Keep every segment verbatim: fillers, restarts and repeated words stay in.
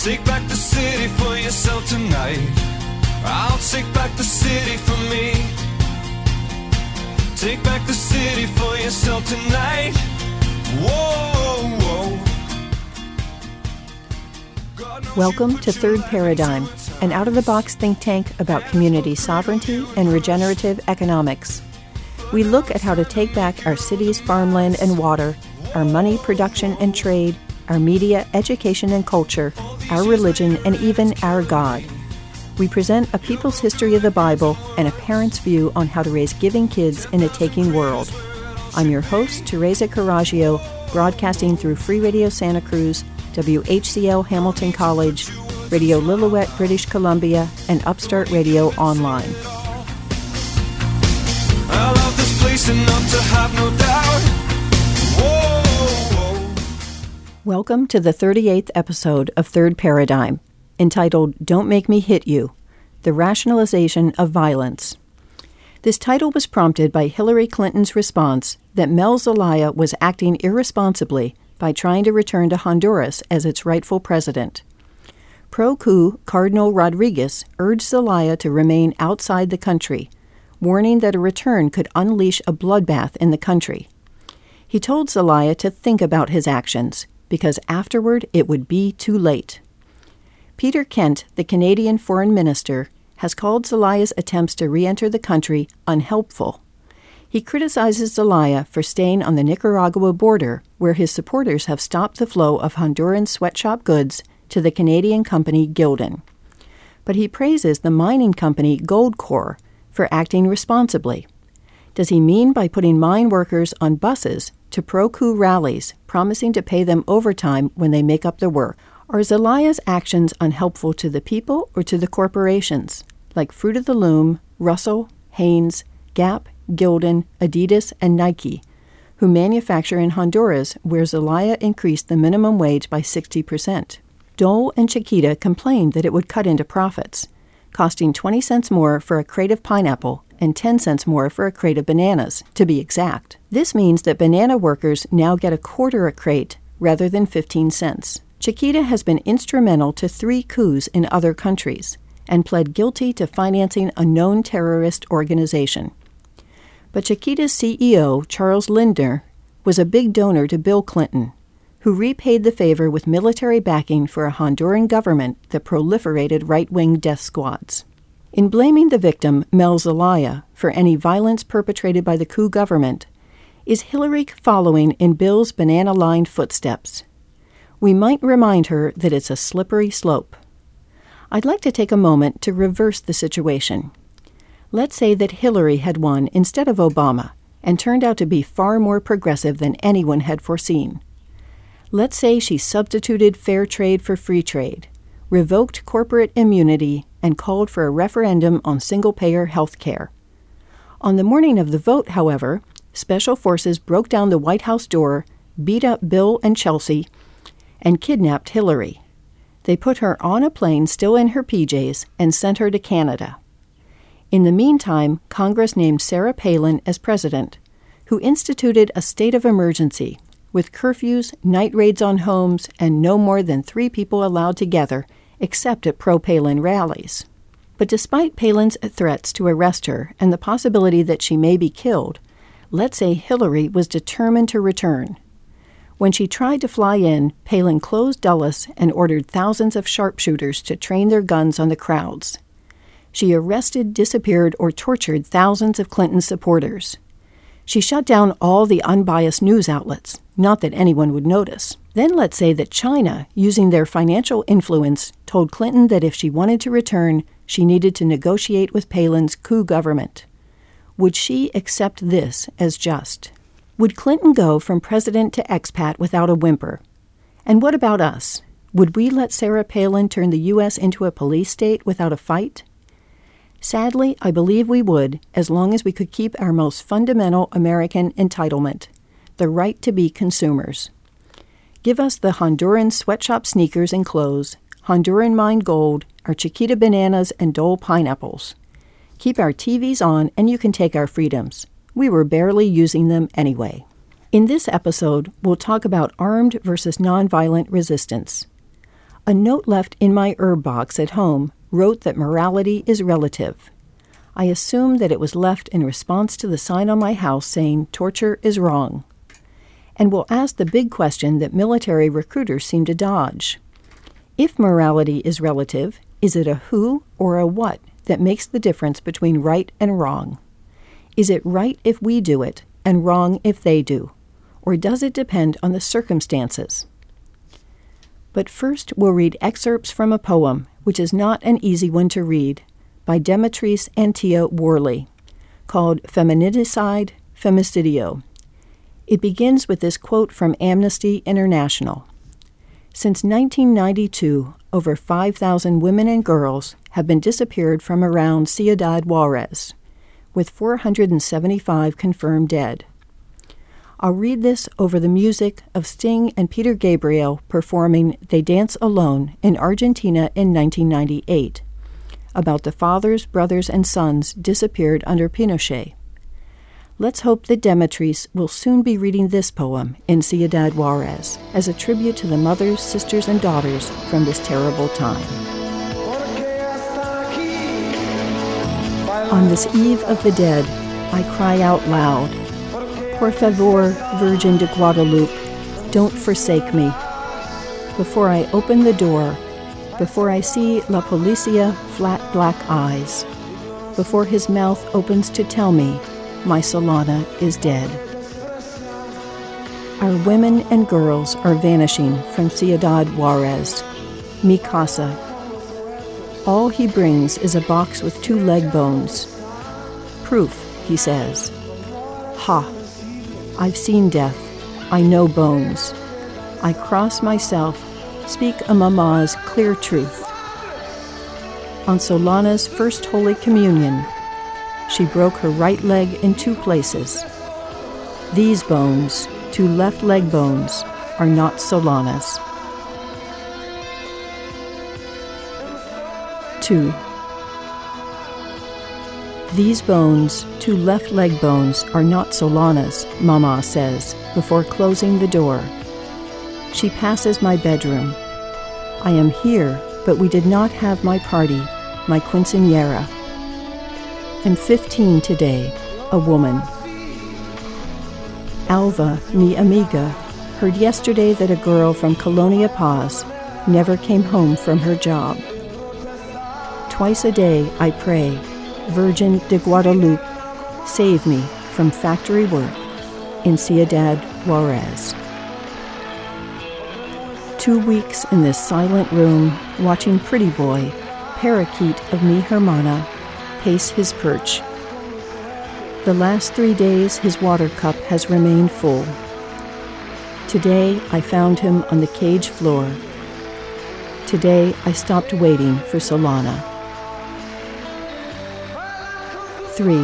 Take back the city for yourself tonight. I'll take back the city for me. Take back the city for yourself tonight. Whoa, whoa. Welcome to Third Paradigm, an out-of-the-box think tank about community sovereignty and regenerative economics. We look at how to take back our city's farmland and water, our money, production, and trade, our media, education, and culture, our religion, and even our God. We present a people's history of the Bible and a parent's view on how to raise giving kids in a taking world. I'm your host, Teresa Caraggio, broadcasting through Free Radio Santa Cruz, W H C L Hamilton College, Radio Lillooet, British Columbia, and Upstart Radio Online. I love this place enough to have no doubt. Whoa, whoa. Welcome to the thirty-eighth episode of Third Paradigm, entitled Don't Make Me Hit You, The Rationalization of Violence. This title was prompted by Hillary Clinton's response that Mel Zelaya was acting irresponsibly by trying to return to Honduras as its rightful president. Pro-coup Cardinal Rodriguez urged Zelaya to remain outside the country, warning that a return could unleash a bloodbath in the country. He told Zelaya to think about his actions, because afterward it would be too late. Peter Kent, the Canadian foreign minister, has called Zelaya's attempts to re-enter the country unhelpful. He criticizes Zelaya for staying on the Nicaragua border, where his supporters have stopped the flow of Honduran sweatshop goods to the Canadian company Gildan. But he praises the mining company Goldcorp for acting responsibly. Does he mean by putting mine workers on buses to pro-coup rallies, promising to pay them overtime when they make up the work? Are Zelaya's actions unhelpful to the people or to the corporations, like Fruit of the Loom, Russell, Hanes, Gap, Gildan, Adidas, and Nike, who manufacture in Honduras, where Zelaya increased the minimum wage by sixty percent? Dole and Chiquita complained that it would cut into profits, costing twenty cents more for a crate of pineapple and ten cents more for a crate of bananas, to be exact. This means that banana workers now get a quarter a crate rather than fifteen cents. Chiquita has been instrumental to three coups in other countries and pled guilty to financing a known terrorist organization. But Chiquita's C E O, Charles Lindner, was a big donor to Bill Clinton, who repaid the favor with military backing for a Honduran government that proliferated right-wing death squads. In blaming the victim, Mel Zelaya, for any violence perpetrated by the coup government, is Hillary following in Bill's banana-lined footsteps? We might remind her that it's a slippery slope. I'd like to take a moment to reverse the situation. Let's say that Hillary had won instead of Obama and turned out to be far more progressive than anyone had foreseen. Let's say she substituted fair trade for free trade, revoked corporate immunity, and called for a referendum on single-payer health care. On the morning of the vote, however, special forces broke down the White House door, beat up Bill and Chelsea, and kidnapped Hillary. They put her on a plane still in her P Js and sent her to Canada. In the meantime, Congress named Sarah Palin as president, who instituted a state of emergency with curfews, night raids on homes, and no more than three people allowed together, except at pro-Palin rallies. But despite Palin's threats to arrest her and the possibility that she may be killed, let's say Hillary was determined to return. When she tried to fly in, Palin closed Dulles and ordered thousands of sharpshooters to train their guns on the crowds. She arrested, disappeared, or tortured thousands of Clinton supporters. She shut down all the unbiased news outlets, not that anyone would notice. Then let's say that China, using their financial influence, told Clinton that if she wanted to return, she needed to negotiate with Palin's coup government. Would she accept this as just? Would Clinton go from president to expat without a whimper? And what about us? Would we let Sarah Palin turn the U S into a police state without a fight? Sadly, I believe we would, as long as we could keep our most fundamental American entitlement, the right to be consumers. Give us the Honduran sweatshop sneakers and clothes, Honduran mined gold, our Chiquita bananas and Dole pineapples. Keep our T Vs on and you can take our freedoms. We were barely using them anyway. In this episode, we'll talk about armed versus nonviolent resistance. A note left in my herb box at home wrote that morality is relative. I assumed that it was left in response to the sign on my house saying torture is wrong. And we'll ask the big question that military recruiters seem to dodge. If morality is relative, is it a who or a what that makes the difference between right and wrong? Is it right if we do it and wrong if they do? Or does it depend on the circumstances? But first we'll read excerpts from a poem, which is not an easy one to read, by Demetrice Antia Worley, called Feminicide, Femicidio. It begins with this quote from Amnesty International. Since nineteen ninety-two, over five thousand women and girls have been disappeared from around Ciudad Juarez, with four hundred seventy-five confirmed dead. I'll read this over the music of Sting and Peter Gabriel performing They Dance Alone in Argentina in nineteen ninety-eight, about the fathers, brothers, and sons disappeared under Pinochet. Let's hope that Demetrice will soon be reading this poem in Ciudad Juarez as a tribute to the mothers, sisters, and daughters from this terrible time. On this eve of the dead, I cry out loud, Por favor, Virgin de Guadalupe, don't forsake me. Before I open the door, before I see La Policia flat black eyes, before his mouth opens to tell me my Solana is dead. Our women and girls are vanishing from Ciudad Juarez, mi casa. All he brings is a box with two leg bones. Proof, he says. Ha! I've seen death. I know bones. I cross myself, speak a mama's clear truth. On Solana's first Holy Communion, she broke her right leg in two places. These bones, two left leg bones, are not Solana's. Two. These bones, two left leg bones, are not Solana's, Mama says, before closing the door. She passes my bedroom. I am here, but we did not have my party, my quinceañera. I'm fifteen today, a woman. Alva, mi amiga, heard yesterday that a girl from Colonia Paz never came home from her job. Twice a day I pray, Virgin de Guadalupe, save me from factory work in Ciudad Juarez. Two weeks in this silent room, watching Pretty Boy, parakeet of mi hermana, pace his perch. The last three days his water cup has remained full. Today I found him on the cage floor. Today I stopped waiting for Solana. Three.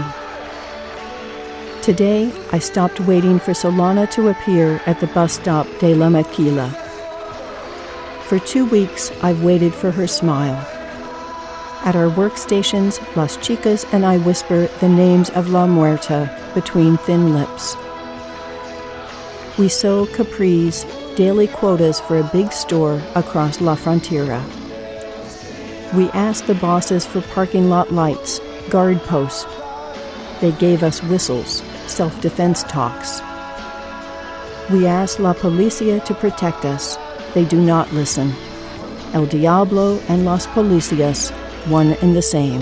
Today I stopped waiting for Solana to appear at the bus stop de La Maquila. For two weeks I've waited for her smile. At our workstations, Las Chicas and I whisper the names of La Muerta between thin lips. We sew capris, daily quotas for a big store across La Frontera. We ask the bosses for parking lot lights, guard posts. They gave us whistles, self-defense talks. We ask La Policia to protect us. They do not listen. El Diablo and Las Policias, one and the same.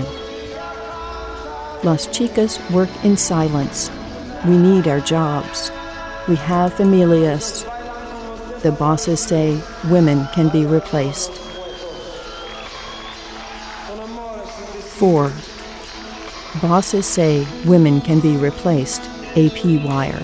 Las Chicas work in silence. We need our jobs. We have familias. The bosses say women can be replaced. Four. Bosses say women can be replaced. A P Wire.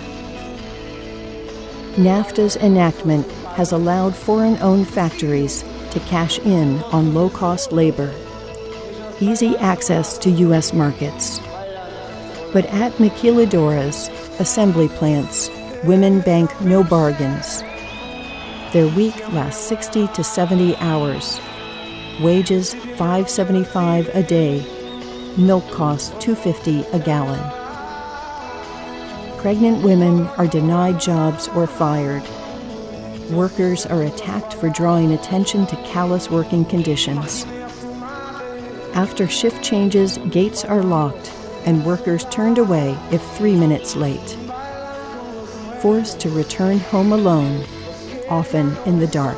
NAFTA's enactment has allowed foreign-owned factories to cash in on low-cost labor. Easy access to U S markets. But at Maquiladoras, assembly plants, women bank no bargains. Their week lasts sixty to seventy hours. Wages five dollars and seventy-five cents a day. Milk costs two dollars and fifty cents a gallon. Pregnant women are denied jobs or fired. workers are attacked for drawing attention to callous working conditions. After shift changes, gates are locked and workers turned away if three minutes late. Forced to return home alone, often in the dark.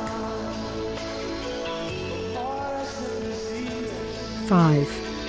Five.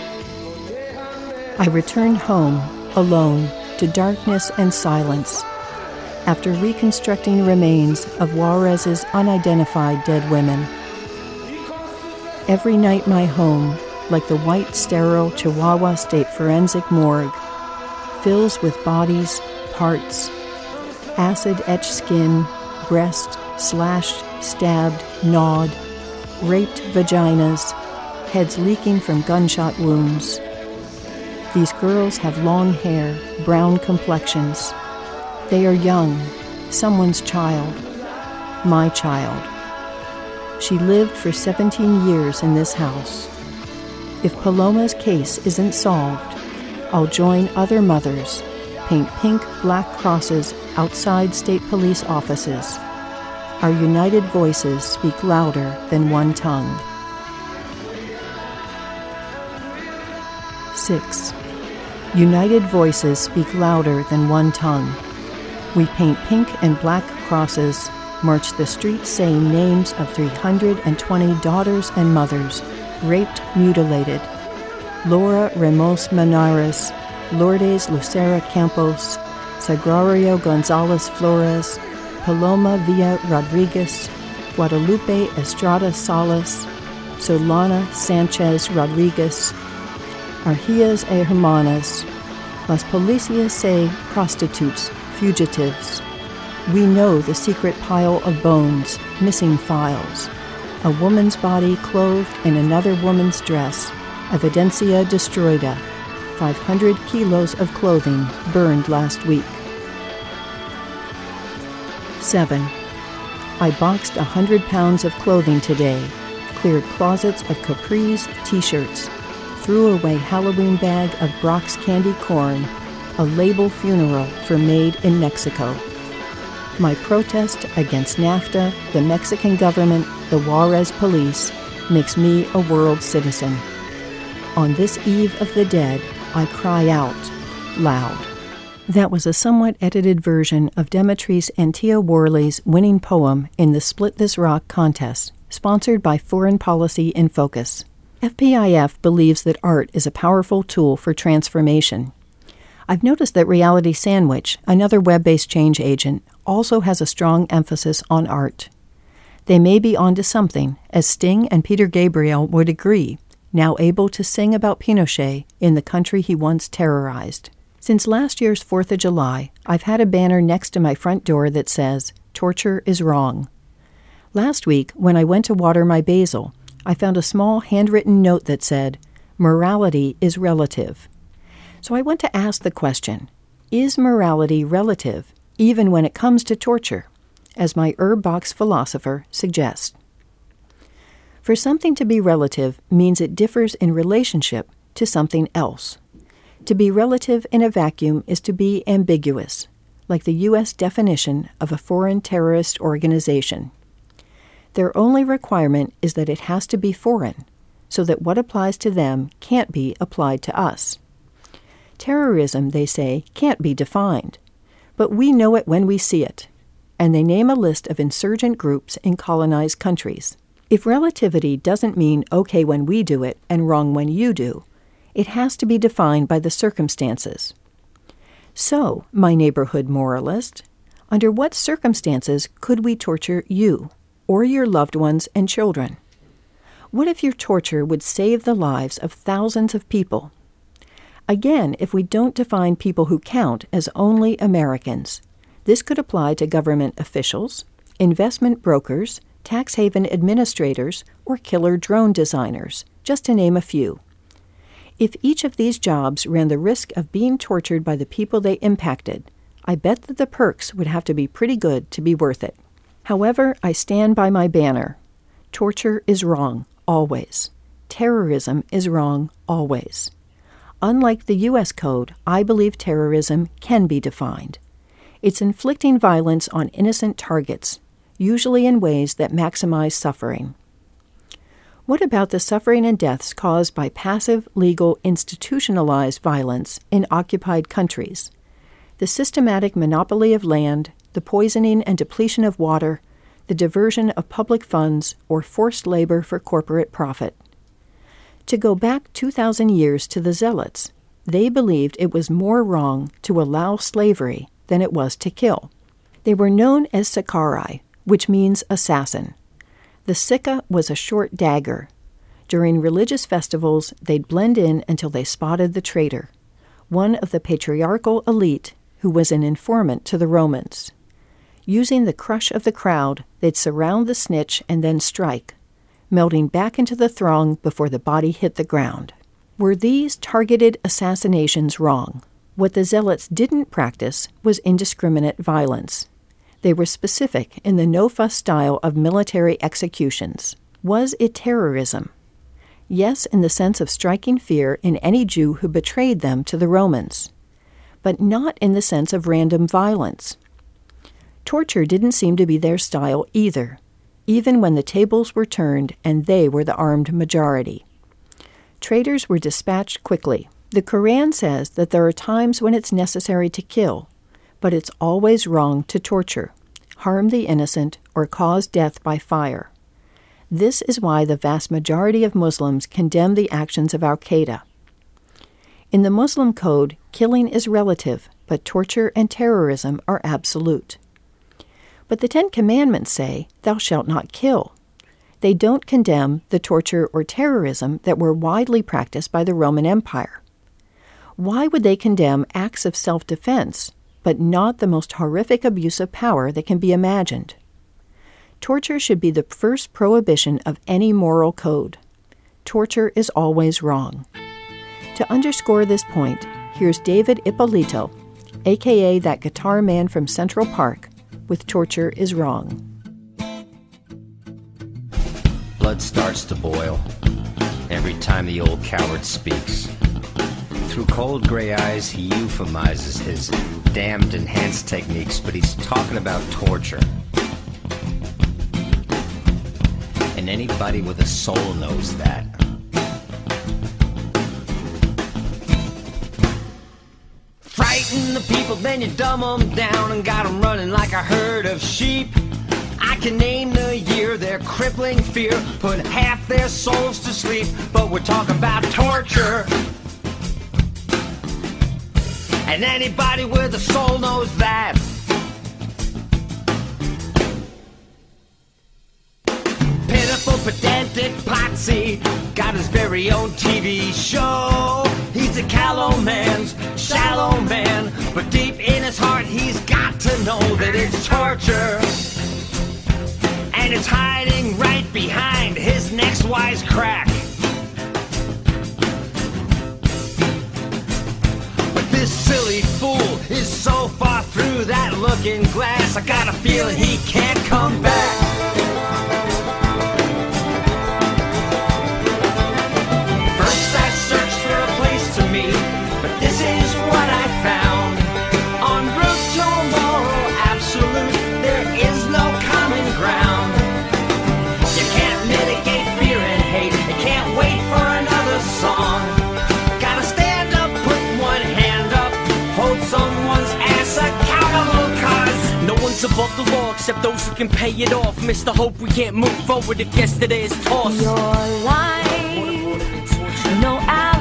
I returned home, alone, to darkness and silence, after reconstructing remains of Juarez's unidentified dead women. Every night my home, like the white, sterile Chihuahua State Forensic Morgue, fills with bodies, parts, acid-etched skin, breast, slashed, stabbed, gnawed, raped vaginas, heads leaking from gunshot wounds. These girls have long hair, brown complexions. They are young, someone's child, my child. She lived for seventeen years in this house. If Paloma's case isn't solved, I'll join other mothers, paint pink, black crosses outside state police offices. Our united voices speak louder than one tongue. Six. United voices speak louder than one tongue. We paint pink and black crosses, march the streets saying names of three hundred twenty daughters and mothers, raped, mutilated. Laura Ramos Manares, Lourdes Lucera Campos, Sagrario Gonzalez Flores, Paloma Villa Rodriguez, Guadalupe Estrada Salas, Solana Sanchez Rodriguez, Arjías e Hermanas, Las Policias say prostitutes, fugitives. We know the secret pile of bones, missing files, a woman's body clothed in another woman's dress, evidencia destruida, five hundred kilos of clothing burned last week. Seven. I boxed one hundred pounds of clothing today, cleared closets of capris, t-shirts, threw away Halloween bag of Brock's candy corn, a label funeral for Made in Mexico. My protest against NAFTA, the Mexican government, the Juarez police, makes me a world citizen. On this eve of the dead, I cry out loud. That was a somewhat edited version of Demetrice Antia Worley's winning poem in the Split This Rock contest, sponsored by Foreign Policy in Focus. F P I F believes that art is a powerful tool for transformation. I've noticed that Reality Sandwich, another web-based change agent, also has a strong emphasis on art. They may be onto something, as Sting and Peter Gabriel would agree, now able to sing about Pinochet in the country he once terrorized. Since last year's fourth of July, I've had a banner next to my front door that says, "Torture is wrong." Last week, when I went to water my basil, I found a small handwritten note that said, "Morality is relative." So I want to ask the question, is morality relative, even when it comes to torture, as my herb box philosopher suggests? For something to be relative means it differs in relationship to something else. To be relative in a vacuum is to be ambiguous, like the U S definition of a foreign terrorist organization. Their only requirement is that it has to be foreign, so that what applies to them can't be applied to us. Terrorism, they say, can't be defined, but we know it when we see it, and they name a list of insurgent groups in colonized countries. If relativity doesn't mean okay when we do it and wrong when you do, it has to be defined by the circumstances. So, my neighborhood moralist, under what circumstances could we torture you, or your loved ones and children? What if your torture would save the lives of thousands of people? Again, if we don't define people who count as only Americans, this could apply to government officials, investment brokers, tax haven administrators, or killer drone designers, just to name a few. If each of these jobs ran the risk of being tortured by the people they impacted, I bet that the perks would have to be pretty good to be worth it. However, I stand by my banner. Torture is wrong, always. Terrorism is wrong, always. Unlike the U S Code, I believe terrorism can be defined. It's inflicting violence on innocent targets, usually in ways that maximize suffering. What about the suffering and deaths caused by passive, legal, institutionalized violence in occupied countries? The systematic monopoly of land, the poisoning and depletion of water, the diversion of public funds, or forced labor for corporate profit. To go back two thousand years to the Zealots, they believed it was more wrong to allow slavery than it was to kill. They were known as Sicarii, which means assassin. The Sika was a short dagger. During religious festivals, they'd blend in until they spotted the traitor, one of the patriarchal elite who was an informant to the Romans. Using the crush of the crowd, they'd surround the snitch and then strike, melting back into the throng before the body hit the ground. Were these targeted assassinations wrong? What the Zealots didn't practice was indiscriminate violence. They were specific in the no-fuss style of military executions. Was it terrorism? Yes, in the sense of striking fear in any Jew who betrayed them to the Romans, but not in the sense of random violence. Torture didn't seem to be their style either, even when the tables were turned and they were the armed majority. Traitors were dispatched quickly. The Quran says that there are times when it's necessary to kill, but it's always wrong to torture, harm the innocent, or cause death by fire. This is why the vast majority of Muslims condemn the actions of Al-Qaeda. In the Muslim code, killing is relative, but torture and terrorism are absolute. But the Ten Commandments say, "Thou shalt not kill." They don't condemn the torture or terrorism that were widely practiced by the Roman Empire. Why would they condemn acts of self-defense, but not the most horrific abuse of power that can be imagined? Torture should be the first prohibition of any moral code. Torture is always wrong. To underscore this point, here's David Ippolito, a k a that guitar man from Central Park, with Torture is Wrong. Blood starts to boil every time the old coward speaks. Through cold gray eyes, he euphemizes his damned enhanced techniques, but he's talking about torture. And anybody with a soul knows that. Frighten the people, then you dumb them down and got them running like a herd of sheep. I can name the year their crippling fear put half their souls to sleep, but we're talking about torture. And anybody with a soul knows that. Pitiful, pedantic Potsy got his very own T V show. He's a callow man's shallow man, but deep in his heart he's got to know that it's torture. And it's hiding right behind his next wise crack. But this silly fool is so far through that looking glass, I got a feeling he can't come back. First I searched for a place to meet, but this is what I found. En route to a moral absolute, there is no common ground. You can't mitigate fear and hate, you can't wait for another song. Gotta stand up, put one hand up, hold someone's ass accountable, cause no one's above the law except those who can pay it off. Mister Hope, we can't move forward if yesterday is tossed. Your life, no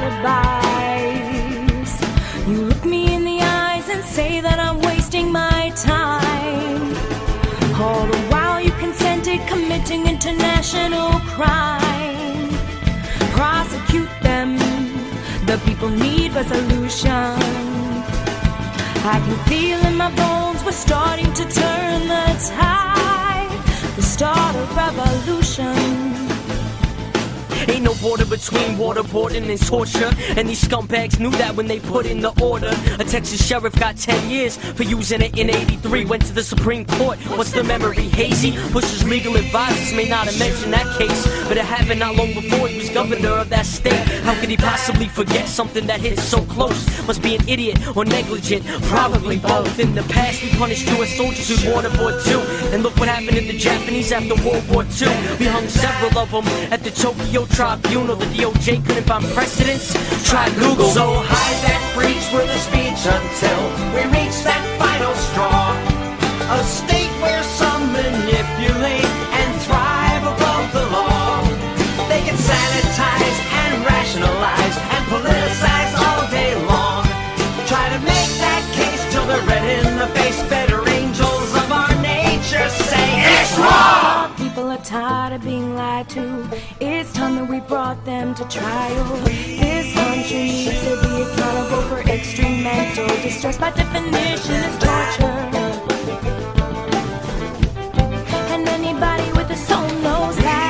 alibis. You look me in the eyes and say that I'm wasting my time. All the while you consented committing international crime. Prosecute them, the people need resolution. I can feel in my bones we're starting to turn the tide. The start of revolution. Ain't no border between waterboarding and torture, and these scumbags knew that when they put in the order. A Texas sheriff got ten years for using it in eighty-three. Went to the Supreme Court. What's the memory hazy? Bush's legal advisors may not have mentioned that case, but it happened not long before he was governor of that state. How could he possibly forget something that hit so close? Must be an idiot or negligent, probably both. In the past we punished U S soldiers who'd waterboard too, and look what happened to the Japanese after World War Two. We hung several of them at the Tokyo Tribunal. The D O J couldn't find precedents. Try Google. So hide that breach with a speech until we reach that final straw. A state where some manipulate and thrive above the law. They can sanitize and rationalize and politicize all day long. Try to make that case till they're red in the face. Better angels of our nature say it's wrong. People are tired of being lied to. It's time that we brought them to trial. This country needs to be accountable for extreme mental distress. By definition is torture. And anybody with a soul knows that.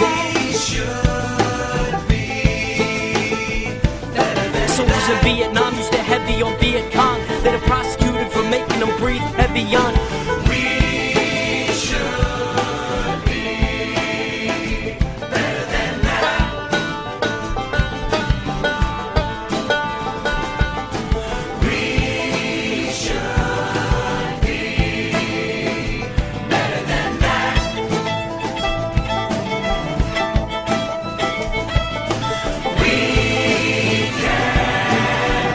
Soldiers in Vietnam used to heavy on Viet Cong. They're prosecuted for making them breathe heavy on. We should be better than that. We should be better than that. We can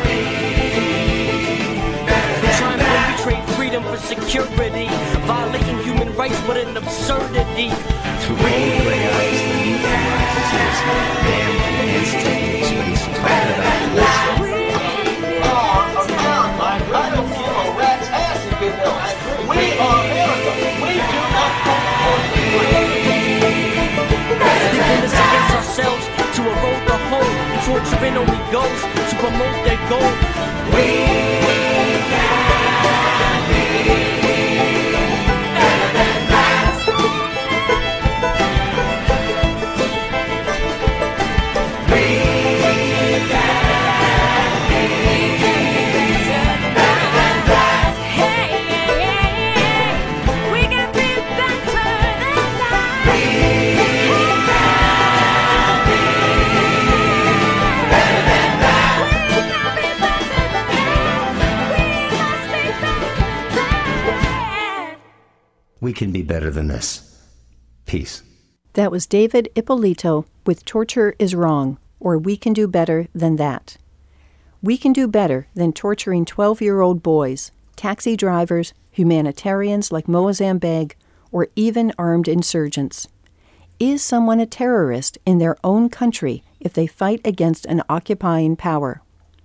be better They're than trying to trade freedom for security, violating human rights. What an absurdity. Through all the grey eyes, the youth rises, damned against techniques, but he's talking about torture. They pin us against ourselves to erode the whole, and torturing only goes to promote their goal. We can be better than this. Peace. That was David Ippolito with Torture is Wrong, or We Can Do Better Than That. We can do better than torturing twelve-year-old boys, taxi drivers, humanitarians like Moazzam Begg, or even armed insurgents. Is someone a terrorist in their own country if they fight against an occupying power?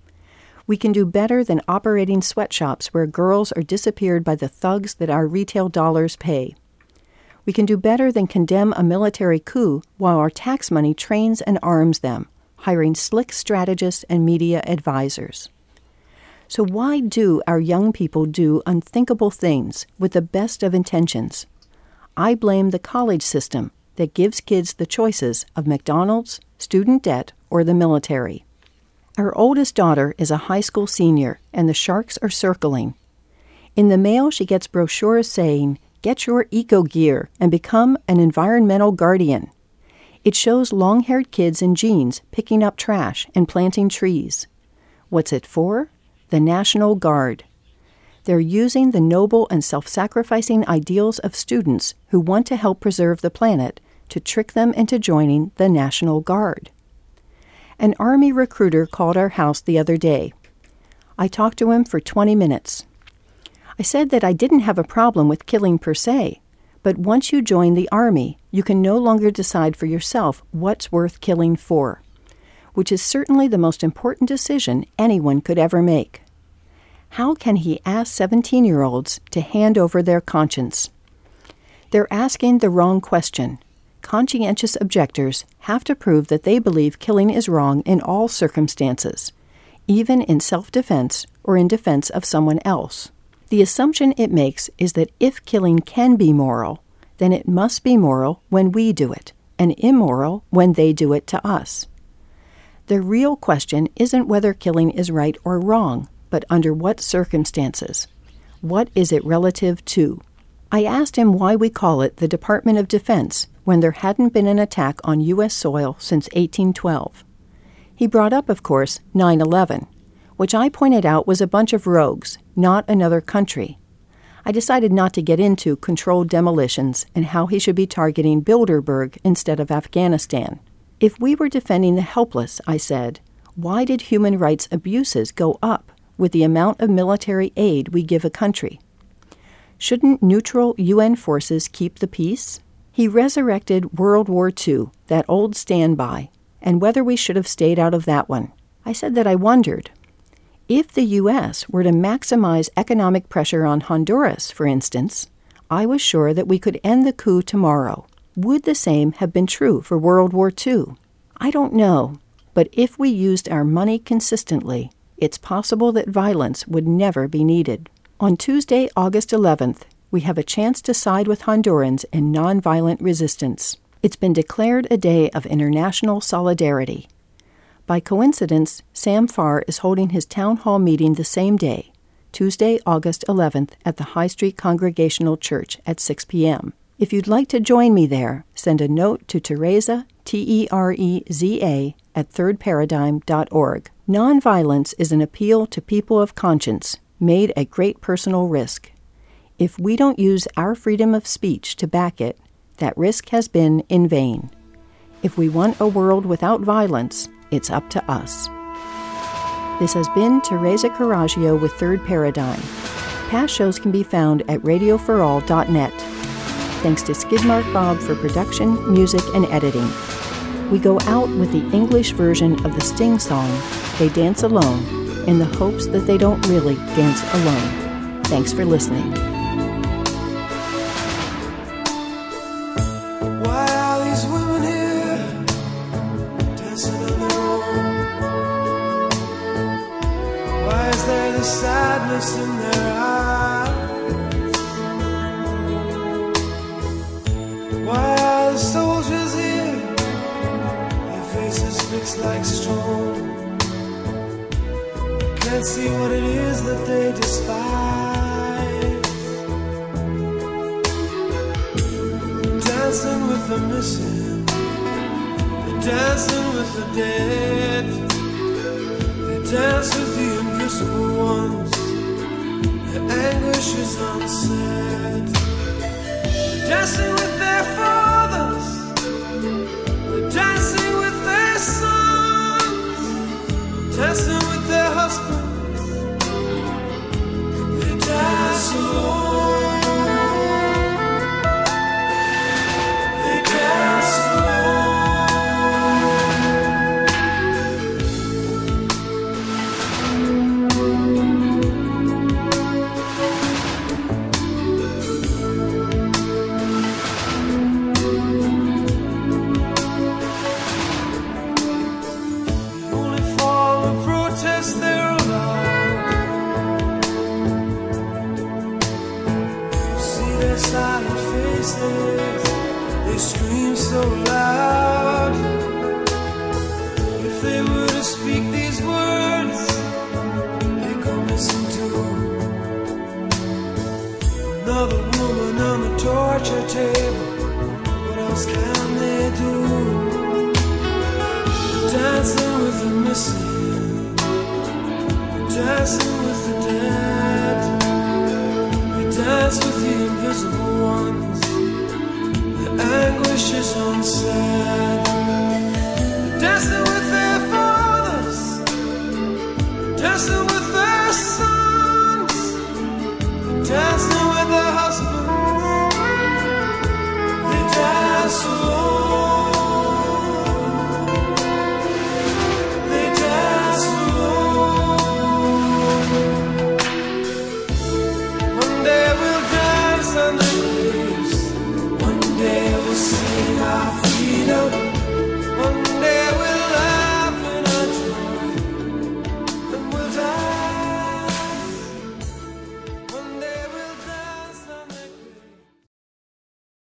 We can do better than operating sweatshops where girls are disappeared by the thugs that our retail dollars pay. We can do better than condemn a military coup while our tax money trains and arms them, hiring slick strategists and media advisors. So why do our young people do unthinkable things with the best of intentions? I blame the college system that gives kids the choices of McDonald's, student debt, or the military. Our oldest daughter is a high school senior, and the sharks are circling. In the mail, she gets brochures saying, "Get your eco gear and become an environmental guardian." It shows long-haired kids in jeans picking up trash and planting trees. What's it for? The National Guard. They're using the noble and self-sacrificing ideals of students who want to help preserve the planet to trick them into joining the National Guard. An Army recruiter called our house the other day. I talked to him for twenty minutes. I said that I didn't have a problem with killing per se, but once you join the Army, you can no longer decide for yourself what's worth killing for, which is certainly the most important decision anyone could ever make. How can he ask seventeen-year-olds to hand over their conscience? They're asking the wrong question. Conscientious objectors have to prove that they believe killing is wrong in all circumstances, even in self-defense or in defense of someone else. The assumption it makes is that if killing can be moral, then it must be moral when we do it, and immoral when they do it to us. The real question isn't whether killing is right or wrong, but under what circumstances. What is it relative to? I asked him why we call it the Department of Defense when there hadn't been an attack on U S soil since eighteen twelve. He brought up, of course, nine eleven, which I pointed out was a bunch of rogues, not another country. I decided not to get into controlled demolitions and how he should be targeting Bilderberg instead of Afghanistan. If we were defending the helpless, I said, why did human rights abuses go up with the amount of military aid we give a country? Shouldn't neutral U N forces keep the peace? He resurrected World War Two, that old standby, and whether we should have stayed out of that one. I said that I wondered. If the U S were to maximize economic pressure on Honduras, for instance, I was sure that we could end the coup tomorrow. Would the same have been true for World War Two? I don't know, but if we used our money consistently, it's possible that violence would never be needed. On Tuesday, August eleventh, we have a chance to side with Hondurans in nonviolent resistance. It's been declared a day of international solidarity. By coincidence, Sam Farr is holding his town hall meeting the same day, Tuesday, August eleventh, at the High Street Congregational Church at six p.m. If you'd like to join me there, send a note to Tereza, T E R E Z A, at third paradigm dot org. Nonviolence is an appeal to people of conscience, made at great personal risk. If we don't use our freedom of speech to back it, that risk has been in vain. If we want a world without violence, it's up to us. This has been Tereza Carraggio with Third Paradigm. Past shows can be found at radio for all dot net. Thanks to Skidmark Bob for production, music, and editing. We go out with the English version of the Sting song, They Dance Alone, in the hopes that they don't really dance alone. Thanks for listening. Why are these women here dancing on their own? Why is there this sadness in their eyes? Why are the soldiers here, their faces fixed like stone? Can't see what it is that they despise. Dancing with the missing, they're dancing with the dead. They dance with the invisible ones, their anguish is unsaid. They're dancing with their fathers, they're dancing with their sons, dancing with their husbands. They dance alone. They dance the only form of protest they're allowed. See their silent faces, they scream so loud. If they were to speak these words, they go missing too. Another woman on the torture table, what else can they do? Dancing with the missing, dancing with the dead. They dance with the invisible ones, the anguish is unsaid.